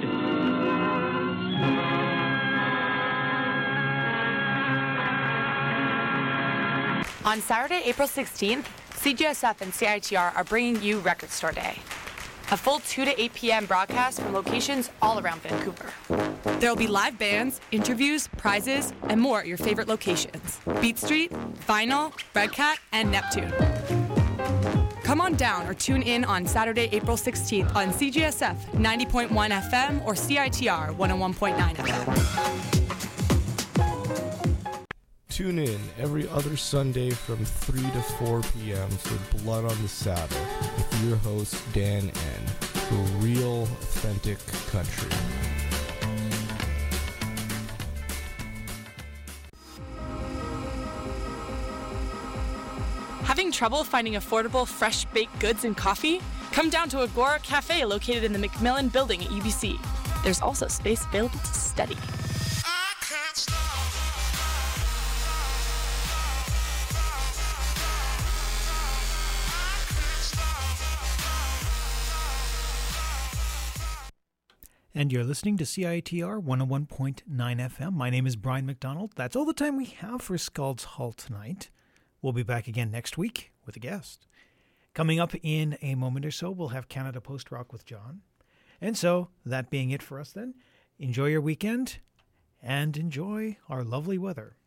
On Saturday, April sixteenth, C G S F and C I T R are bringing you Record Store Day. A full two to eight p.m. broadcast from locations all around Vancouver. There will be live bands, interviews, prizes, and more at your favorite locations. Beat Street, Vinyl, Red Cat, and Neptune. Come on down or tune in on Saturday, April sixteenth on C G S F ninety point one F M or C I T R one oh one point nine F M. Tune in every other Sunday from three to four p.m. for Blood on the Saddle with your host, Dan N. For real, authentic country. Having trouble finding affordable, fresh baked goods and coffee? Come down to Agora Cafe located in the McMillan Building at U B C. There's also space available to study. And you're listening to C I T R one oh one point nine F M. My name is Brian McDonald. That's all the time we have for Scald's Hall tonight. We'll be back again next week with a guest. Coming up in a moment or so, we'll have Canada Post Rock with John. And so, that being it for us then, enjoy your weekend and enjoy our lovely weather.